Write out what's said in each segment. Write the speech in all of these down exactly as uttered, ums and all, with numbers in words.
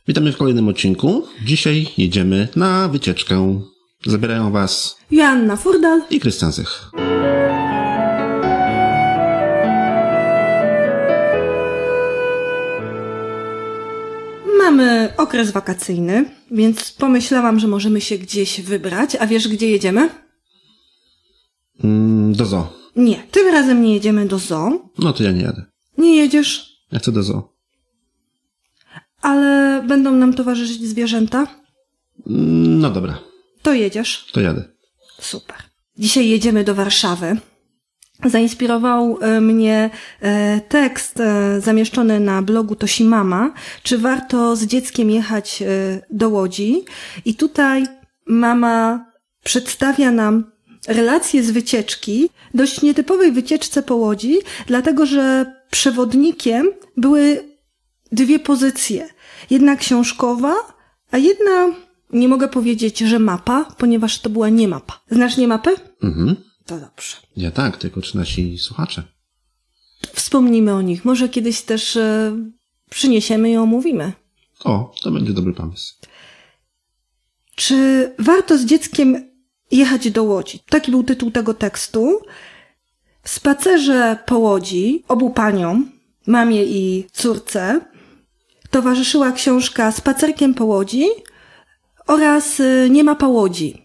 Witamy w kolejnym odcinku. Dzisiaj jedziemy na wycieczkę. Zabierają Was Joanna Furdal i Krystian Zych. Mamy okres wakacyjny, więc pomyślałam, że możemy się gdzieś wybrać. A wiesz, gdzie jedziemy? Mm, do zoo. Nie, tym razem nie jedziemy do zoo. No to ja nie jadę. Nie jedziesz? Ja chcę do zoo. Ale będą nam towarzyszyć zwierzęta? No dobra. To jedziesz? To jadę. Super. Dzisiaj jedziemy do Warszawy. Zainspirował mnie tekst zamieszczony na blogu Tosi Mama, czy warto z dzieckiem jechać do Łodzi. I tutaj mama przedstawia nam relacje z wycieczki, dość nietypowej wycieczce po Łodzi, dlatego że przewodnikiem były dwie pozycje. Jedna książkowa, a jedna, nie mogę powiedzieć, że mapa, ponieważ to była nie mapa. Znasz nie mapę? Mhm. To dobrze. Ja tak, tylko czy nasi słuchacze? Wspomnimy o nich. Może kiedyś też e, przyniesiemy i omówimy. O, to będzie dobry pomysł. Czy warto z dzieckiem jechać do Łodzi? Taki był tytuł tego tekstu. W spacerze po Łodzi obu paniom, mamie i córce, towarzyszyła książka Spacerkiem po Łodzi oraz Nie mapa Łodzi.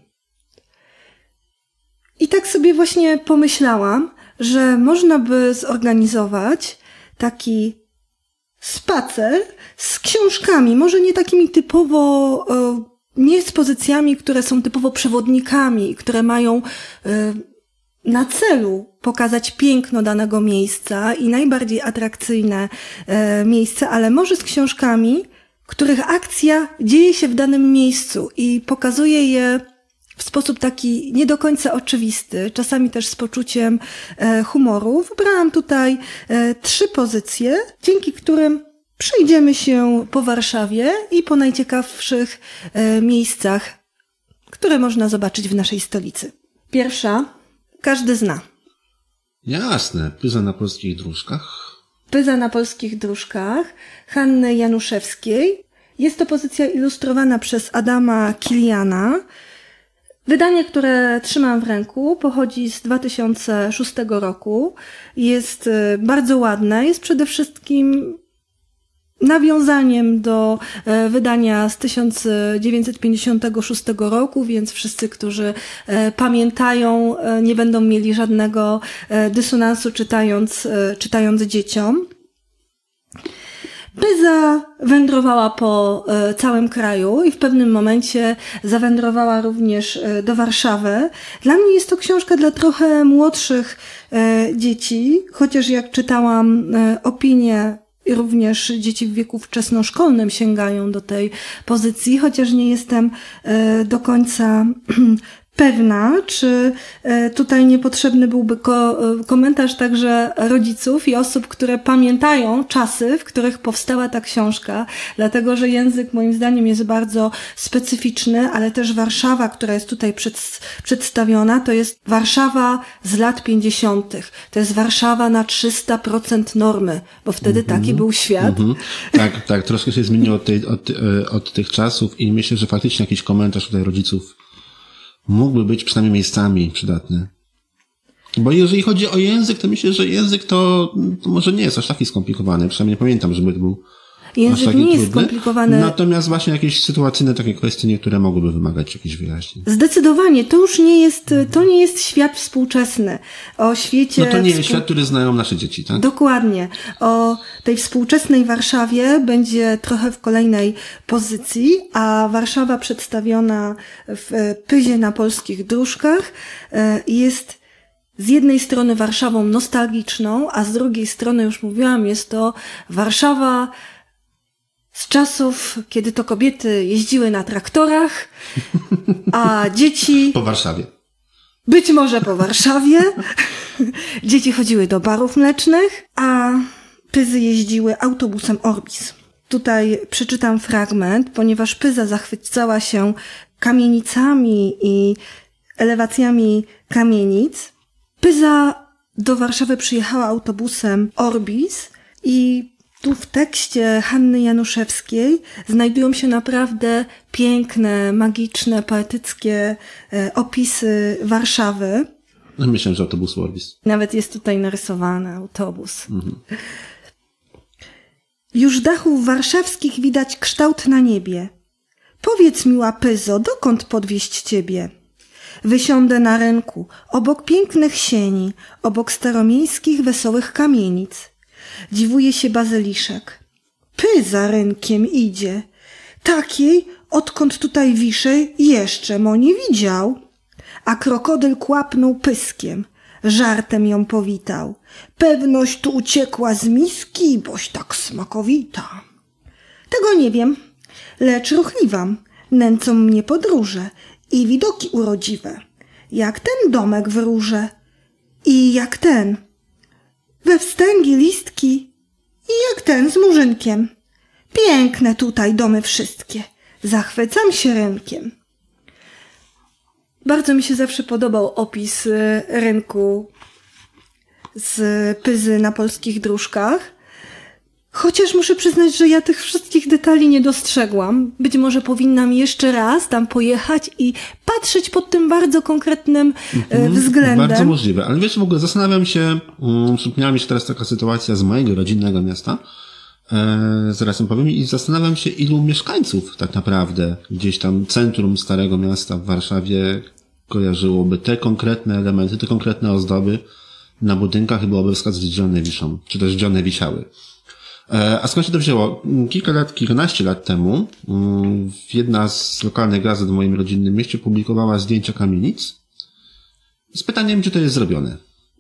I tak sobie właśnie pomyślałam, że można by zorganizować taki spacer z książkami, może nie takimi typowo, nie z pozycjami, które są typowo przewodnikami, które mają na celu pokazać piękno danego miejsca i najbardziej atrakcyjne miejsce, ale może z książkami, których akcja dzieje się w danym miejscu i pokazuje je w sposób taki nie do końca oczywisty, czasami też z poczuciem humoru. Wybrałam tutaj trzy pozycje, dzięki którym przejdziemy się po Warszawie i po najciekawszych miejscach, które można zobaczyć w naszej stolicy. Pierwsza, każdy zna. Jasne, Pyza na polskich dróżkach. Pyza na polskich dróżkach Hanny Januszewskiej. Jest to pozycja ilustrowana przez Adama Kiliana. Wydanie, które trzymam w ręku, pochodzi z dwa tysiące szóstego roku. Jest bardzo ładne. Jest przede wszystkim nawiązaniem do wydania z tysiąc dziewięćset pięćdziesiątego szóstego roku, więc wszyscy, którzy pamiętają, nie będą mieli żadnego dysonansu czytając, czytając dzieciom. Pyza wędrowała po całym kraju i w pewnym momencie zawędrowała również do Warszawy. Dla mnie jest to książka dla trochę młodszych dzieci, chociaż jak czytałam opinie, i również dzieci w wieku wczesnoszkolnym sięgają do tej pozycji, chociaż nie jestem do końca pewna, czy tutaj niepotrzebny byłby ko- komentarz także rodziców i osób, które pamiętają czasy, w których powstała ta książka, dlatego że język moim zdaniem jest bardzo specyficzny, ale też Warszawa, która jest tutaj przed, przedstawiona, to jest Warszawa z lat pięćdziesiątych. To jest Warszawa na trzysta procent normy, bo wtedy mm-hmm. taki był świat. Mm-hmm. Tak, tak, troszkę się zmieniło od, tej, od, od tych czasów i myślę, że faktycznie jakiś komentarz tutaj rodziców mógłby być przynajmniej miejscami przydatny. Bo jeżeli chodzi o język, to myślę, że język to, to może nie jest aż taki skomplikowany. Przynajmniej nie pamiętam, żeby to był Język aż taki nie jest trudny. skomplikowany. Natomiast właśnie jakieś sytuacyjne takie kwestie niektóre mogłyby wymagać jakichś wyjaśnień. Zdecydowanie. To już nie jest, to nie jest świat współczesny. O świecie... No to nie jest współ... świat, który znają nasze dzieci, tak? Dokładnie. O tej współczesnej Warszawie będzie trochę w kolejnej pozycji, a Warszawa przedstawiona w Pyzie na polskich dróżkach jest z jednej strony Warszawą nostalgiczną, a z drugiej strony, już mówiłam, jest to Warszawa z czasów, kiedy to kobiety jeździły na traktorach, a dzieci... Po Warszawie. Być może po Warszawie. Dzieci chodziły do barów mlecznych, a Pyzy jeździły autobusem Orbis. Tutaj przeczytam fragment, ponieważ Pyza zachwycała się kamienicami i elewacjami kamienic. Pyza do Warszawy przyjechała autobusem Orbis i tu w tekście Hanny Januszewskiej znajdują się naprawdę piękne, magiczne, poetyckie e, opisy Warszawy. Myślę, że autobus Orbis. Nawet jest tutaj narysowany autobus. Mhm. Już dachów warszawskich widać kształt na niebie. Powiedz mi, łapyzo, dokąd podwieźć ciebie? Wysiądę na rynku, obok pięknych sieni, obok staromiejskich wesołych kamienic. Dziwuje się bazyliszek. Py za rynkiem idzie. Takiej, odkąd tutaj wiszę, jeszcze mo nie widział. A krokodyl kłapnął pyskiem. Żartem ją powitał. Pewność tu uciekła z miski, boś tak smakowita. Tego nie wiem, lecz ruchliwam. Nęcą mnie podróże i widoki urodziwe. Jak ten domek w róże i jak ten we wstęgi listki i jak ten z murzynkiem. Piękne tutaj domy wszystkie. Zachwycam się rynkiem. Bardzo mi się zawsze podobał opis rynku z Pyzy na polskich dróżkach. Chociaż muszę przyznać, że ja tych wszystkich detali nie dostrzegłam. Być może powinnam jeszcze raz tam pojechać i patrzeć pod tym bardzo konkretnym mm-hmm, względem. Bardzo możliwe. Ale wiesz, w ogóle zastanawiam się, um, przypomniała mi się teraz taka sytuacja z mojego rodzinnego miasta, e, zaraz ją powiem, i zastanawiam się, ilu mieszkańców tak naprawdę gdzieś tam centrum Starego Miasta w Warszawie kojarzyłoby te konkretne elementy, te konkretne ozdoby na budynkach i byłoby wskazać, gdzie one wiszą, czy też gdzie one wisiały. A skąd się to wzięło? Kilka lat, kilkanaście lat temu jedna z lokalnych gazet w moim rodzinnym mieście publikowała zdjęcia kamienic z pytaniem, gdzie to jest zrobione.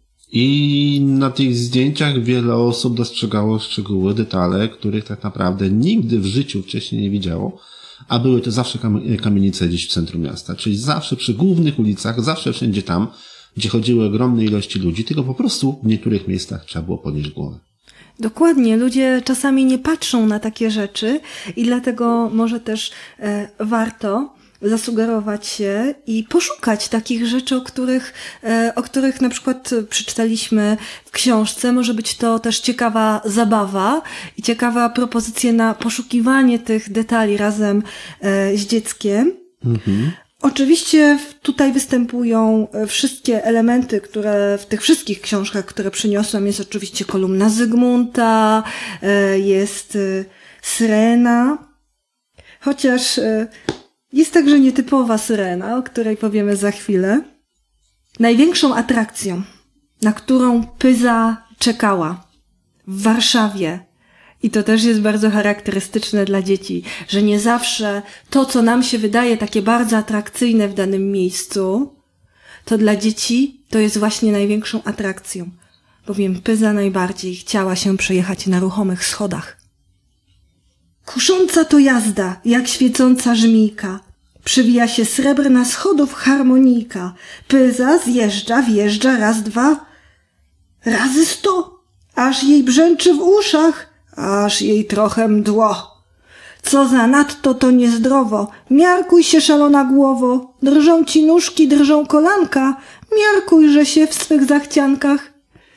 I na tych zdjęciach wiele osób dostrzegało szczegóły, detale, których tak naprawdę nigdy w życiu wcześniej nie widziało, a były to zawsze kamienice gdzieś w centrum miasta, czyli zawsze przy głównych ulicach, zawsze wszędzie tam, gdzie chodziły ogromne ilości ludzi, tylko po prostu w niektórych miejscach trzeba było podnieść głowę. Dokładnie, ludzie czasami nie patrzą na takie rzeczy i dlatego może też e, warto zasugerować się i poszukać takich rzeczy, o których, e, o których na przykład przeczytaliśmy w książce. Może być to też ciekawa zabawa i ciekawa propozycja na poszukiwanie tych detali razem e, z dzieckiem. Mhm. Oczywiście tutaj występują wszystkie elementy, które w tych wszystkich książkach, które przyniosłam, jest oczywiście kolumna Zygmunta, jest Syrena, chociaż jest także nietypowa Syrena, o której powiemy za chwilę. Największą atrakcją, na którą Pyza czekała w Warszawie, i to też jest bardzo charakterystyczne dla dzieci, że nie zawsze to, co nam się wydaje takie bardzo atrakcyjne w danym miejscu, to dla dzieci to jest właśnie największą atrakcją, bowiem Pyza najbardziej chciała się przejechać na ruchomych schodach. Kusząca to jazda, jak świecąca żmijka. Przywija się srebrna schodów harmonijka. Pyza zjeżdża, wjeżdża raz, dwa, razy sto, aż jej brzęczy w uszach, aż jej trochę mdło. Co za nadto to niezdrowo, miarkuj się, szalona głowo, drżą ci nóżki, drżą kolanka, miarkujże się w swych zachciankach.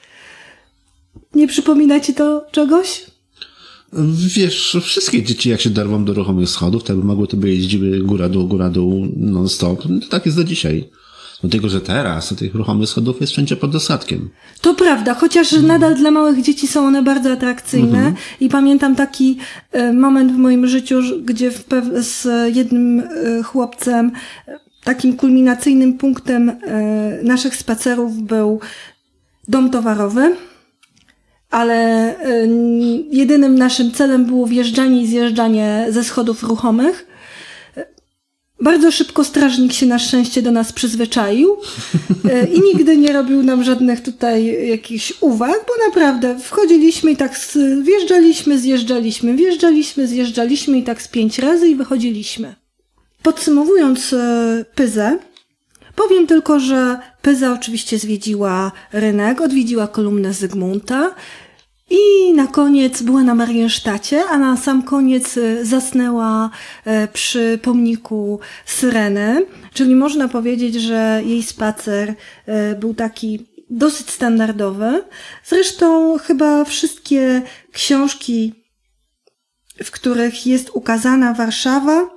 Nie przypomina ci to czegoś? Wiesz, wszystkie dzieci jak się dorwą do ruchomych schodów, tak by mogły to by jeździły góra-dół, góra-dół non-stop. To tak jest do dzisiaj. Dlatego, że teraz tych ruchomych schodów jest wszędzie pod dostatkiem. To prawda, chociaż mm. nadal dla małych dzieci są one bardzo atrakcyjne. Mm-hmm. I pamiętam taki e, moment w moim życiu, gdzie w pew- z jednym e, chłopcem e, takim kulminacyjnym punktem e, naszych spacerów był dom towarowy. Ale e, jedynym naszym celem było wjeżdżanie i zjeżdżanie ze schodów ruchomych. Bardzo szybko strażnik się na szczęście do nas przyzwyczaił i nigdy nie robił nam żadnych tutaj jakichś uwag, bo naprawdę wchodziliśmy i tak wjeżdżaliśmy, zjeżdżaliśmy, wjeżdżaliśmy, zjeżdżaliśmy i tak z pięć razy i wychodziliśmy. Podsumowując Pyzę, powiem tylko, że Pyza oczywiście zwiedziła rynek, odwiedziła kolumnę Zygmunta i na koniec była na Mariensztacie, a na sam koniec zasnęła przy pomniku Syreny, czyli można powiedzieć, że jej spacer był taki dosyć standardowy. Zresztą chyba wszystkie książki, w których jest ukazana Warszawa,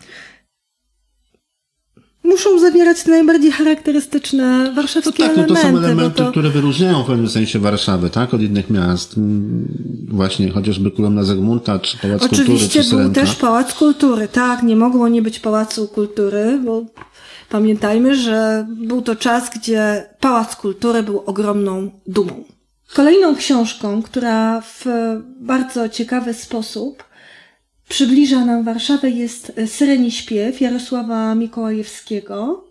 muszą zawierać te najbardziej charakterystyczne warszawskie no tak, elementy. No to są elementy, to... które wyróżniają w pewnym sensie Warszawę, tak? Od innych miast. Właśnie chociażby Kolumna Zygmunta, czy Pałac Oczywiście Kultury, czy był Syrenka. też Pałac Kultury, tak, nie mogło nie być Pałacu Kultury, bo pamiętajmy, że był to czas, gdzie Pałac Kultury był ogromną dumą. Kolejną książką, która w bardzo ciekawy sposób przybliża nam Warszawę, jest Syreni Śpiew Jarosława Mikołajewskiego.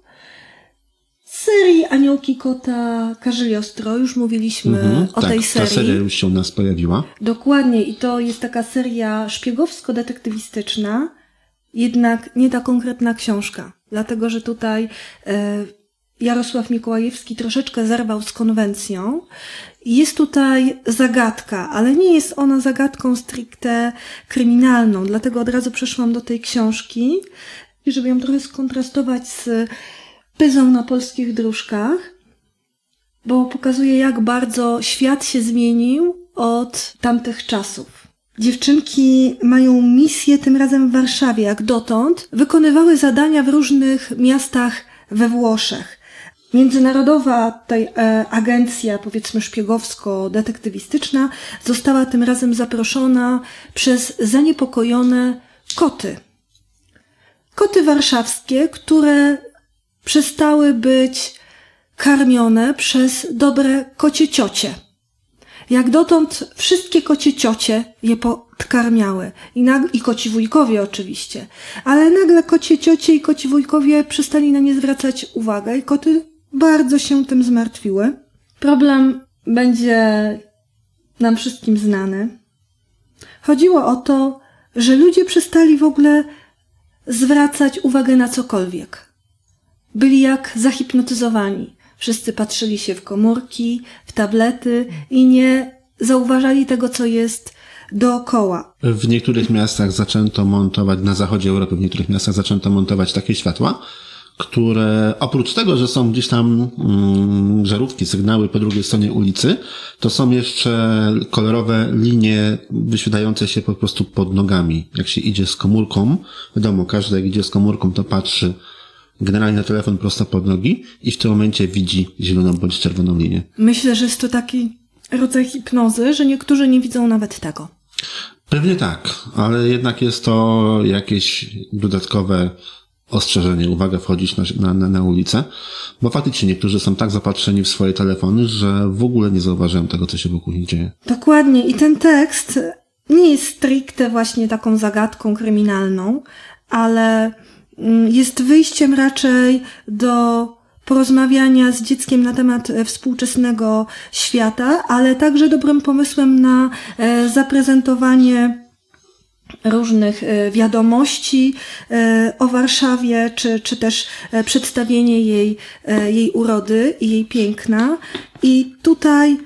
Z serii Aniołki Kota Karzeliostro, już mówiliśmy mm-hmm, o tak, tej serii. Ta seria już się u nas pojawiła. Dokładnie, i to jest taka seria szpiegowsko-detektywistyczna, jednak nie ta konkretna książka, dlatego że tutaj e, Jarosław Mikołajewski troszeczkę zerwał z konwencją. Jest tutaj zagadka, ale nie jest ona zagadką stricte kryminalną, dlatego od razu przeszłam do tej książki, żeby ją trochę skontrastować z Pyzą na polskich dróżkach, bo pokazuje, jak bardzo świat się zmienił od tamtych czasów. Dziewczynki mają misję tym razem w Warszawie, jak dotąd wykonywały zadania w różnych miastach we Włoszech. Międzynarodowa tej e, agencja, powiedzmy szpiegowsko-detektywistyczna, została tym razem zaproszona przez zaniepokojone koty. Koty warszawskie, które przestały być karmione przez dobre kocie ciocie. Jak dotąd wszystkie kocie ciocie je podkarmiały. I, nag- I koci wujkowie oczywiście. Ale nagle kocie ciocie i koci wujkowie przestali na nie zwracać uwagę i koty bardzo się tym zmartwiły. Problem będzie nam wszystkim znany. Chodziło o to, że ludzie przestali w ogóle zwracać uwagę na cokolwiek. Byli jak zahipnotyzowani. Wszyscy patrzyli się w komórki, w tablety i nie zauważali tego, co jest dookoła. W niektórych miastach zaczęto montować, na zachodzie Europy, w niektórych miastach zaczęto montować takie światła, które oprócz tego, że są gdzieś tam mm, żarówki, sygnały po drugiej stronie ulicy, to są jeszcze kolorowe linie wyświetlające się po prostu pod nogami. Jak się idzie z komórką, wiadomo, każdy jak idzie z komórką, to patrzy generalnie na telefon prosto pod nogi i w tym momencie widzi zieloną bądź czerwoną linię. Myślę, że jest to taki rodzaj hipnozy, że niektórzy nie widzą nawet tego. Pewnie tak, ale jednak jest to jakieś dodatkowe ostrzeżenie, uwaga, wchodzić na, na, na ulicę, bo faktycznie niektórzy są tak zapatrzeni w swoje telefony, że w ogóle nie zauważają tego, co się wokół nich dzieje. Dokładnie, i ten tekst nie jest stricte właśnie taką zagadką kryminalną, ale jest wyjściem raczej do porozmawiania z dzieckiem na temat współczesnego świata, ale także dobrym pomysłem na zaprezentowanie różnych wiadomości o Warszawie, czy, czy też przedstawienie jej, jej urody i jej piękna. I tutaj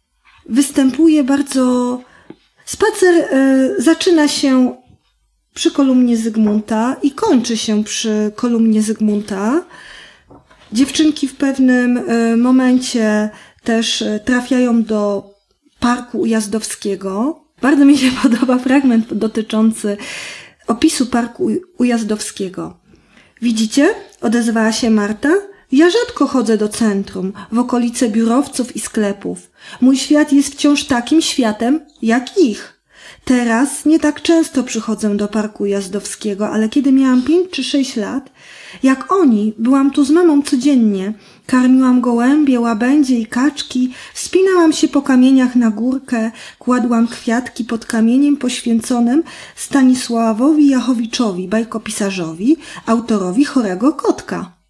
występuje bardzo... Spacer zaczyna się przy kolumnie Zygmunta i kończy się przy kolumnie Zygmunta. Dziewczynki w pewnym momencie też trafiają do Parku Ujazdowskiego. Bardzo mi się podoba fragment dotyczący opisu Parku Ujazdowskiego. Widzicie? Odezwała się Marta. Ja rzadko chodzę do centrum, w okolice biurowców i sklepów. Mój świat jest wciąż takim światem, jak ich. Teraz nie tak często przychodzę do Parku Ujazdowskiego, ale kiedy miałam pięć czy sześć lat, jak oni, byłam tu z mamą codziennie. Karmiłam gołębie, łabędzie i kaczki, wspinałam się po kamieniach na górkę, kładłam kwiatki pod kamieniem poświęconym Stanisławowi Jachowiczowi, bajkopisarzowi, autorowi Chorego Kotka.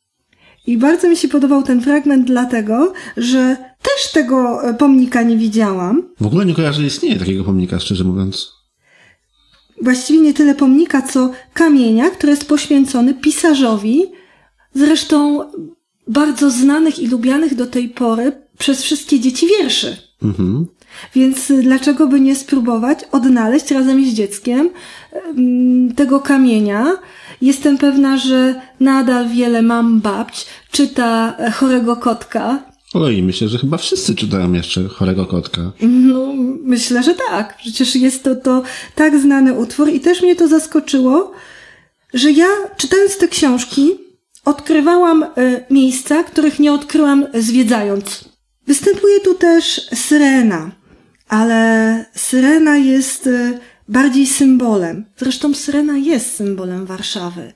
I bardzo mi się podobał ten fragment dlatego, że też tego pomnika nie widziałam. W ogóle nie kojarzę, że istnieje takiego pomnika, szczerze mówiąc. Właściwie nie tyle pomnika, co kamienia, który jest poświęcony pisarzowi, zresztą bardzo znanych i lubianych do tej pory przez wszystkie dzieci wierszy. Mhm. Więc dlaczego by nie spróbować odnaleźć razem z dzieckiem tego kamienia? Jestem pewna, że nadal wiele mam babć czyta Chorego Kotka. Oj, myślę, że chyba wszyscy czytają jeszcze Chorego Kotka. No, myślę, że tak. Przecież jest to, to tak znany utwór i też mnie to zaskoczyło, że ja, czytając te książki, odkrywałam y, miejsca, których nie odkryłam zwiedzając. Występuje tu też syrena, ale syrena jest y, bardziej symbolem. Zresztą syrena jest symbolem Warszawy.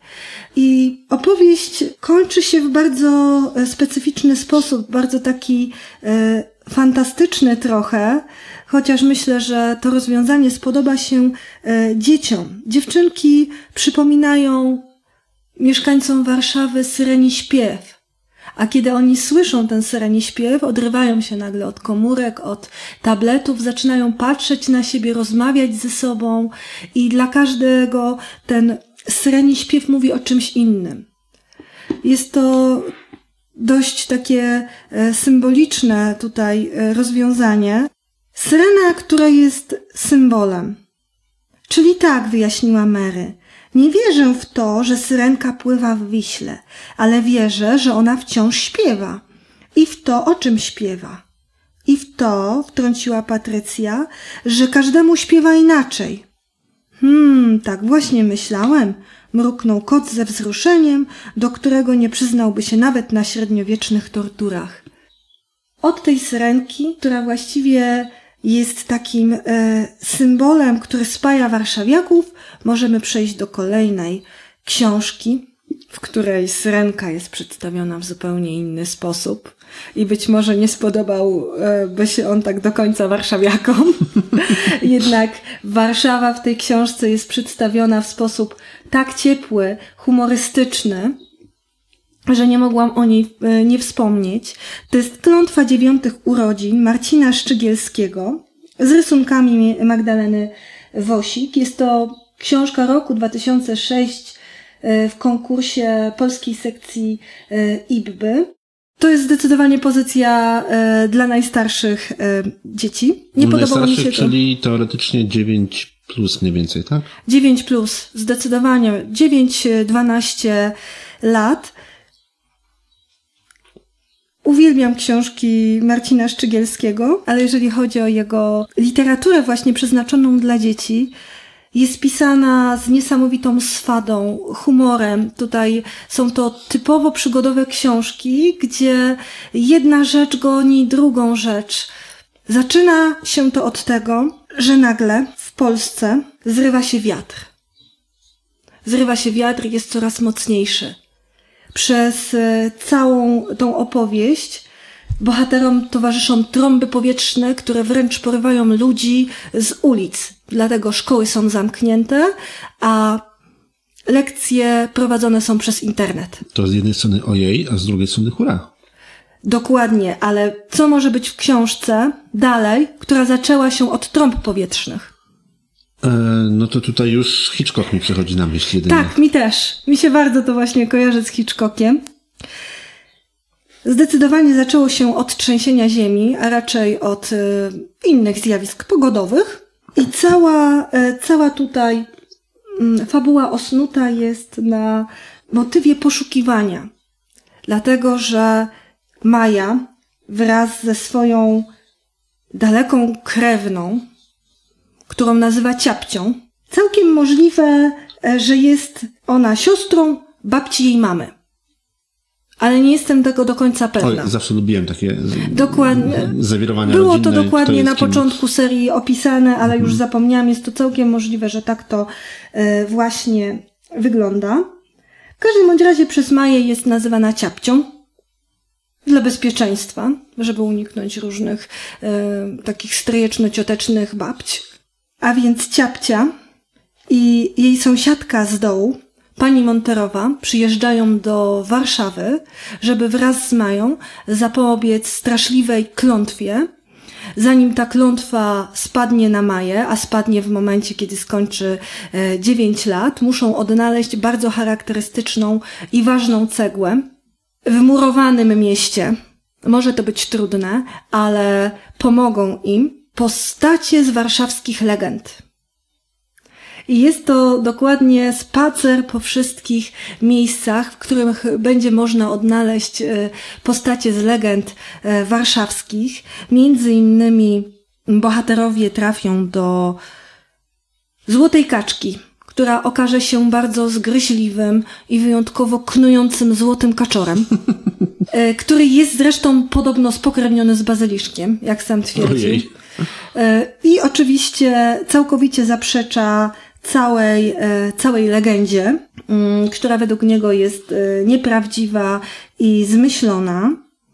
I opowieść kończy się w bardzo specyficzny sposób, bardzo taki e, fantastyczny trochę, chociaż myślę, że to rozwiązanie spodoba się e, dzieciom. Dziewczynki przypominają mieszkańcom Warszawy syreni śpiew. A kiedy oni słyszą ten syreni śpiew, odrywają się nagle od komórek, od tabletów, zaczynają patrzeć na siebie, rozmawiać ze sobą i dla każdego ten syreni śpiew mówi o czymś innym. Jest to dość takie symboliczne tutaj rozwiązanie. Syrena, która jest symbolem. Czyli tak, wyjaśniła Mary. Nie wierzę w to, że syrenka pływa w Wiśle, ale wierzę, że ona wciąż śpiewa. I w to, o czym śpiewa. I w to, wtrąciła Patrycja, że każdemu śpiewa inaczej. Hmm, tak właśnie myślałem, mruknął kot ze wzruszeniem, do którego nie przyznałby się nawet na średniowiecznych torturach. Od tej syrenki, która właściwie jest takim e, symbolem, który spaja warszawiaków, możemy przejść do kolejnej książki, w której syrenka jest przedstawiona w zupełnie inny sposób i być może nie spodobałby się on tak do końca warszawiakom. Jednak Warszawa w tej książce jest przedstawiona w sposób tak ciepły, humorystyczny, że nie mogłam o niej nie wspomnieć. To jest Klątwa dziewiątych urodzin Marcina Szczygielskiego z rysunkami Magdaleny Wosik. Jest to książka roku dwa tysiące szóstego w konkursie polskiej sekcji I B B Y. To jest zdecydowanie pozycja dla najstarszych dzieci. Nie no podobało mi się to. Czyli teoretycznie dziewięć plus mniej więcej, tak? dziewięć plus, zdecydowanie. dziewięć dwanaście lat. Uwielbiam książki Marcina Szczygielskiego, ale jeżeli chodzi o jego literaturę właśnie przeznaczoną dla dzieci, jest pisana z niesamowitą swadą, humorem. Tutaj są to typowo przygodowe książki, gdzie jedna rzecz goni drugą rzecz. Zaczyna się to od tego, że nagle w Polsce zrywa się wiatr. Zrywa się wiatr i jest coraz mocniejszy. Przez całą tą opowieść bohaterom towarzyszą trąby powietrzne, które wręcz porywają ludzi z ulic. Dlatego szkoły są zamknięte, a lekcje prowadzone są przez internet. To z jednej strony ojej, a z drugiej strony hurra. Dokładnie, ale co może być w książce dalej, która zaczęła się od trąb powietrznych? E, no to tutaj już Hitchcock mi przychodzi na myśl jedynie. Tak, mi też. Mi się bardzo to właśnie kojarzy z Hitchcockiem. Zdecydowanie zaczęło się od trzęsienia ziemi, a raczej od y, innych zjawisk pogodowych. I cała, y, cała tutaj y, fabuła osnuta jest na motywie poszukiwania. Dlatego, że Maja wraz ze swoją daleką krewną, którą nazywa ciapcią, całkiem możliwe, że jest ona siostrą babci jej mamy. Ale nie jestem tego do końca pewna. Oj, zawsze lubiłem takie dokładnie. zawirowania Było rodzinne. to dokładnie na kim... początku serii opisane, ale mhm. już zapomniałam. Jest to całkiem możliwe, że tak to e, właśnie wygląda. W każdym bądź razie przez Maję jest nazywana ciapcią. Dla bezpieczeństwa, żeby uniknąć różnych e, takich stryjeczno-ciotecznych babć. A więc ciapcia i jej sąsiadka z dołu, pani Monterowa, przyjeżdżają do Warszawy, żeby wraz z Mają zapobiec straszliwej klątwie. Zanim ta klątwa spadnie na Maję, a spadnie w momencie, kiedy skończy dziewięć lat, muszą odnaleźć bardzo charakterystyczną i ważną cegłę w murowanym mieście. Może to być trudne, ale pomogą im postacie z warszawskich legend. I jest to dokładnie spacer po wszystkich miejscach, w których będzie można odnaleźć postacie z legend warszawskich. Między innymi bohaterowie trafią do Złotej Kaczki, która okaże się bardzo zgryźliwym i wyjątkowo knującym złotym kaczorem, który jest zresztą podobno spokrewniony z bazyliszkiem, jak sam twierdzi. Ojej. I oczywiście całkowicie zaprzecza całej, całej legendzie, która według niego jest nieprawdziwa i zmyślona.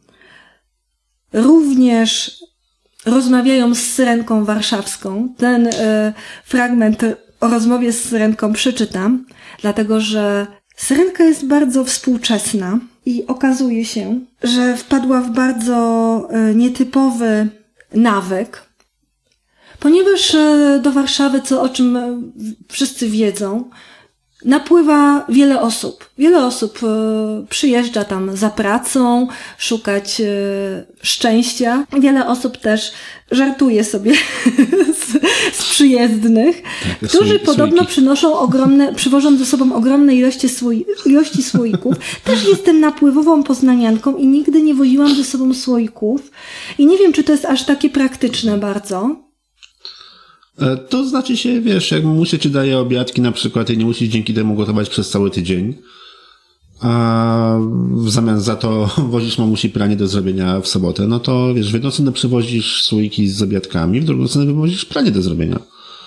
Również rozmawiają z Syrenką Warszawską. Ten fragment o rozmowie z Syrenką przeczytam, dlatego że Syrenka jest bardzo współczesna i okazuje się, że wpadła w bardzo nietypowy nawyk, ponieważ do Warszawy, co o czym wszyscy wiedzą, napływa wiele osób. Wiele osób przyjeżdża tam za pracą, szukać szczęścia. Wiele osób też żartuje sobie z, z przyjezdnych, tak, którzy słoiki. podobno przynoszą ogromne, przywożą ze sobą ogromne ilości, słoi, ilości słoików. Też jestem napływową poznanianką i nigdy nie woziłam ze sobą słoików. I nie wiem, czy to jest aż takie praktyczne bardzo. To znaczy się, wiesz, jak muszę ci daje obiadki na przykład i nie musisz dzięki temu gotować przez cały tydzień, a w zamian za to wozisz mamusi pranie do zrobienia w sobotę, no to wiesz, w jedną stronę przywozisz słoiki z obiadkami, w drugą stronę wywozisz pranie do zrobienia.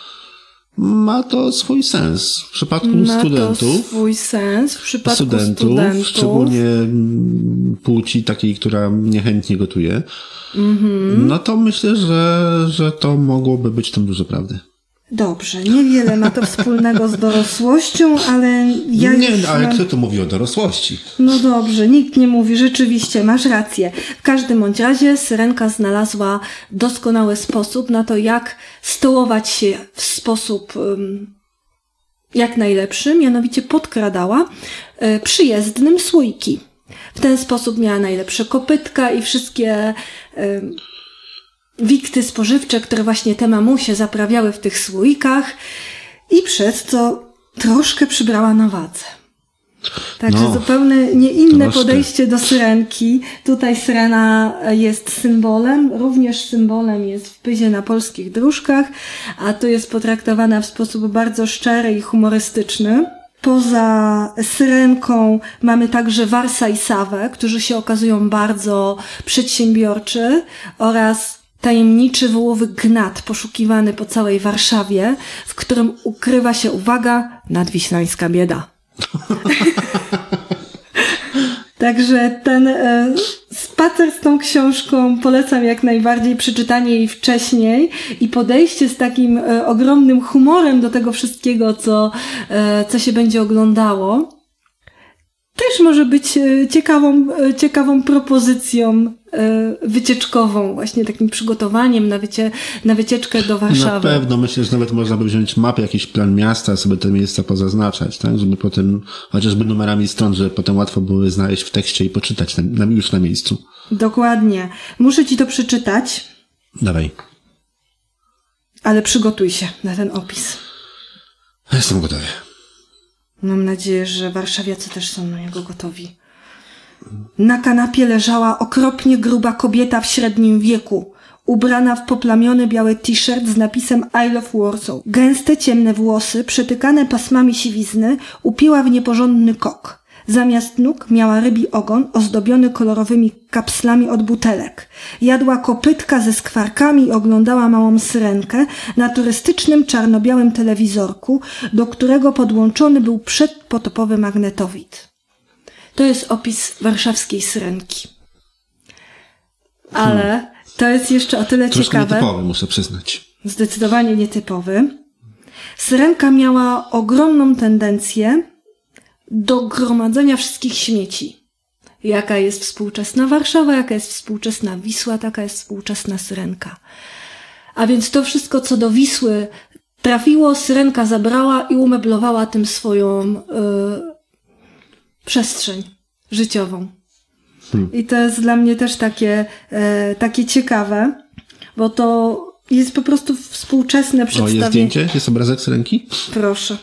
Ma to swój sens. W przypadku Ma studentów. Ma to swój sens. W przypadku studentów, studentów. Szczególnie płci takiej, która niechętnie gotuje. Mm-hmm. No to myślę, że, że to mogłoby być tam dużo prawdy. Dobrze, niewiele ma to wspólnego z dorosłością, ale ja Nie, już ale mam... kto tu mówi o dorosłości? No dobrze, nikt nie mówi, rzeczywiście, masz rację. W każdym bądź razie Syrenka znalazła doskonały sposób na to, jak stołować się w sposób um, jak najlepszy, mianowicie podkradała y, przyjezdnym słoiki. W ten sposób miała najlepsze kopytka i wszystkie y, wikty spożywcze, które właśnie te mamusie zaprawiały w tych słoikach i przez co troszkę przybrała na wadze. Także no, zupełnie nie inne troszkę. podejście do Syrenki. Tutaj Syrena jest symbolem, również symbolem jest w pyzie na polskich dróżkach, a tu jest potraktowana w sposób bardzo szczery i humorystyczny. Poza Syrenką mamy także Warsa i Sawę, którzy się okazują bardzo przedsiębiorczy, oraz tajemniczy wołowy Gnat, poszukiwany po całej Warszawie, w którym ukrywa się, uwaga, nadwiślańska bieda. Także ten e, spacer z tą książką polecam jak najbardziej, przeczytanie jej wcześniej i podejście z takim e, ogromnym humorem do tego wszystkiego, co, e, co się będzie oglądało. Też może być e, ciekawą, e, ciekawą propozycją e, wycieczkową, właśnie takim przygotowaniem na, wycie, na wycieczkę do Warszawy. Na pewno, myślę, że nawet można by wziąć mapę, jakiś plan miasta, sobie te miejsca pozaznaczać, tak, żeby potem, chociażby numerami stron, żeby potem łatwo były znaleźć w tekście i poczytać na, na, już na miejscu. Dokładnie. Muszę ci to przeczytać. Dawaj. Ale przygotuj się na ten opis. Jestem gotowy. Mam nadzieję, że warszawiacy też są na niego gotowi. Na kanapie leżała okropnie gruba kobieta w średnim wieku, ubrana w poplamiony biały t-shirt z napisem I love Warsaw. Gęste, ciemne włosy, przetykane pasmami siwizny, upięła w nieporządny kok. Zamiast nóg miała rybi ogon ozdobiony kolorowymi kapslami od butelek. Jadła kopytka ze skwarkami i oglądała małą Syrenkę na turystycznym czarno-białym telewizorku, do którego podłączony był przedpotopowy magnetowid. To jest opis warszawskiej Syrenki. Ale hmm. to jest jeszcze o tyle Troszkę ciekawe. Nietypowy, muszę przyznać. Zdecydowanie nietypowy. Syrenka miała ogromną tendencję do gromadzenia wszystkich śmieci. Jaka jest współczesna Warszawa, jaka jest współczesna Wisła, taka jest współczesna Syrenka. A więc to wszystko, co do Wisły trafiło, Syrenka zabrała i umeblowała tym swoją y, przestrzeń życiową. Hmm. I to jest dla mnie też takie, y, takie ciekawe, bo to jest po prostu współczesne przedstawienie. O, jest zdjęcie? Jest obrazek z ręki? Proszę.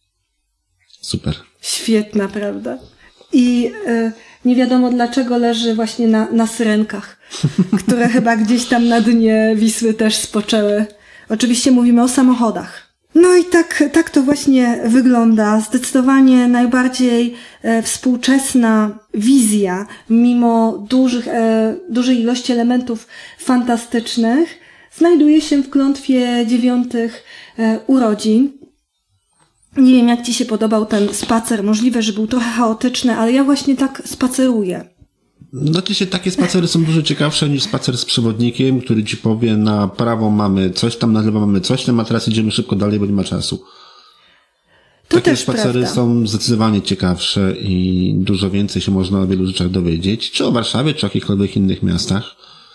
Super. Świetna, prawda? I y, nie wiadomo dlaczego leży właśnie na, na syrenkach, które chyba gdzieś tam na dnie Wisły też spoczęły. Oczywiście mówimy o samochodach. No i tak, tak to właśnie wygląda. Zdecydowanie najbardziej e, współczesna wizja, mimo dużych, e, dużej ilości elementów fantastycznych, znajduje się w klątwie dziewiątych e, urodzin. Nie wiem, jak ci się podobał ten spacer. Możliwe, że był trochę chaotyczny, ale ja właśnie tak spaceruję. Znaczy się, takie spacery są dużo ciekawsze niż spacer z przewodnikiem, który ci powie, na prawo mamy coś tam, na lewo mamy coś tam, a teraz idziemy szybko dalej, bo nie ma czasu. To takie też spacery prawda. są zdecydowanie ciekawsze i dużo więcej się można o wielu rzeczach dowiedzieć, czy o Warszawie, czy o jakichkolwiek innych miastach.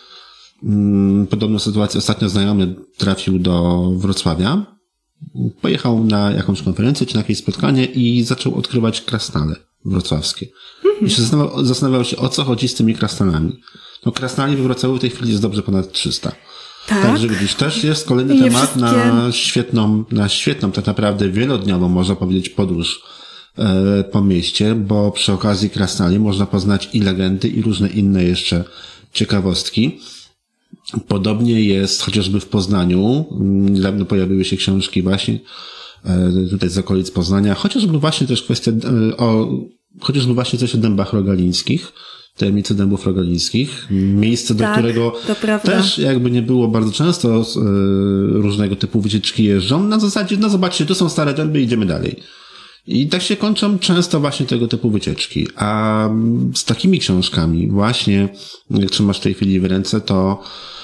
Podobną sytuację ostatnio znajomy trafił do Wrocławia. Pojechał na jakąś konferencję, czy na jakieś spotkanie i zaczął odkrywać krasnale wrocławskie. I się zastanawiał, zastanawiał się, o co chodzi z tymi krasnalami. No krasnali we Wrocławiu w tej chwili jest dobrze ponad trzysta. Tak. Także widzisz, też jest kolejny I nie temat wszystkie... na świetną, na świetną, tak naprawdę wielodniową, można powiedzieć, podróż e, po mieście, bo przy okazji krasnali można poznać i legendy, i różne inne jeszcze ciekawostki. Podobnie jest chociażby w Poznaniu. Niedawno pojawiły się książki właśnie e, tutaj z okolic Poznania. Chociażby właśnie też kwestia e, o, chociażby właśnie coś o dębach rogalińskich. Tajemnice dębów rogalińskich. Miejsce, do tak, którego też jakby nie było bardzo często e, różnego typu wycieczki jeżdżą. Na zasadzie, no zobaczcie, tu są stare dęby, idziemy dalej. I tak się kończą często właśnie tego typu wycieczki. A z takimi książkami właśnie, jak trzymasz w tej chwili w ręce, to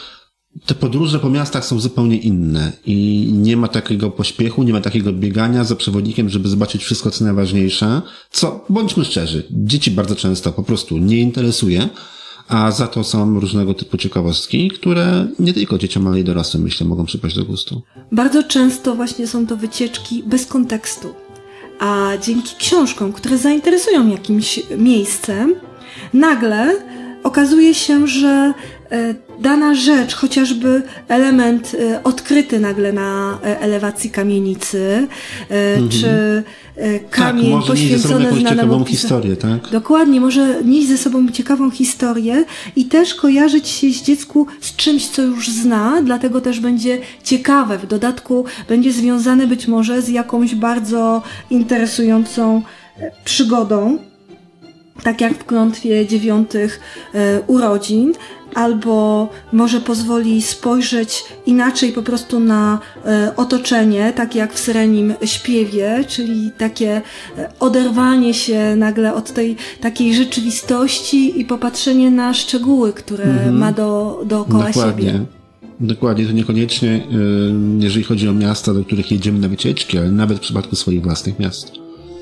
te podróże po miastach są zupełnie inne i nie ma takiego pośpiechu, nie ma takiego biegania za przewodnikiem, żeby zobaczyć wszystko, co najważniejsze, co, bądźmy szczerzy, dzieci bardzo często po prostu nie interesuje, a za to są różnego typu ciekawostki, które nie tylko dzieciom, ale i dorosłym, myślę, mogą przypaść do gustu. Bardzo często właśnie są to wycieczki bez kontekstu, a dzięki książkom, które zainteresują jakimś miejscem, nagle okazuje się, że dana rzecz, chociażby element odkryty nagle na elewacji kamienicy, mhm. czy kamień tak, może poświęcony jakąś ciekawą opis... historię, tak? Dokładnie, może nieść ze sobą ciekawą historię i też kojarzyć się z dziecku z czymś, co już zna, dlatego też będzie ciekawe. W dodatku będzie związane być może z jakąś bardzo interesującą przygodą, tak jak w klątwie dziewiątych e, urodzin, albo może pozwoli spojrzeć inaczej po prostu na e, otoczenie, tak jak w Syrenim śpiewie, czyli takie e, oderwanie się nagle od tej takiej rzeczywistości i popatrzenie na szczegóły, które mhm. ma do, dookoła Dokładnie. siebie. Dokładnie, to niekoniecznie, jeżeli chodzi o miasta, do których jedziemy na wycieczki, ale nawet w przypadku swoich własnych miast.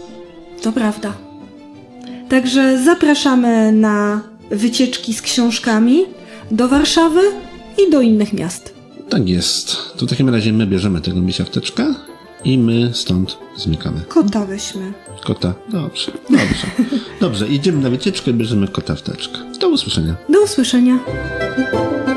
To prawda. Także zapraszamy na wycieczki z książkami do Warszawy i do innych miast. Tak jest. To w takim razie my bierzemy tego misia w teczkę i my stąd zmykamy. Kota weźmy. Kota? Dobrze, dobrze. Dobrze, idziemy na wycieczkę, bierzemy kota w teczkę. Do usłyszenia. Do usłyszenia.